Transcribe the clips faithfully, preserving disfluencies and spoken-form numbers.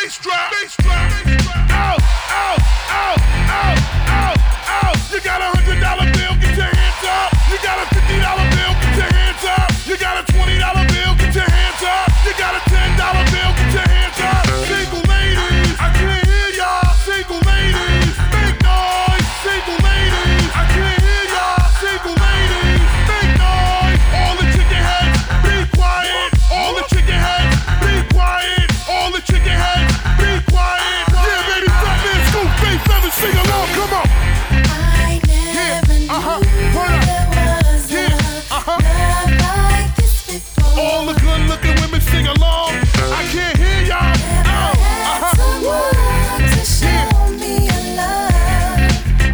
bass drop, bass drop, out, out, out, out, out, out. You got a hundred dollar bill, get your hands up. You got a fifty dollar bill, get your hands up. You got a twenty dollar bill, get your hands up. You got a ten dollar bill, get your hands up. Single ladies, I can't hear y'all. Single ladies, make noise. Single ladies, I can't hear y'all. Single ladies, make noise. All the chicken heads, be quiet. All the chicken heads, be quiet. All the chicken heads, be quiet. Yeah, baby, stop there, scoop, bass, fellas, sing along, come on. I never Yeah, uh-huh, knew there was yeah, a uh-huh. love like this before. All the good-looking women sing along. I can't hear y'all. Oh, uh-huh. Someone to show me a love,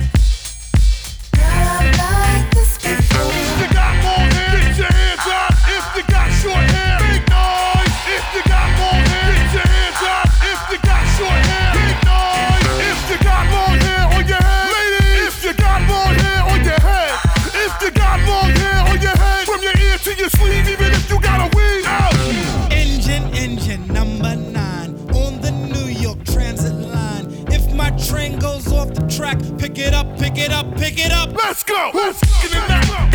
love like this before. If you got long hair, get your hands up. If you got short hair, make noise. If you got long hair, get your hands up. If you got short hair, make noise. If you got long hair on your head, ladies. If you got long hair on your head. If you got long hair on your head, from your ear to your sleeve, even if you got a weave out. Engine, engine, number nine on the New York Transit line. If my train goes off the track, pick it up, pick it up, pick it up. Let's go. Let's get in that.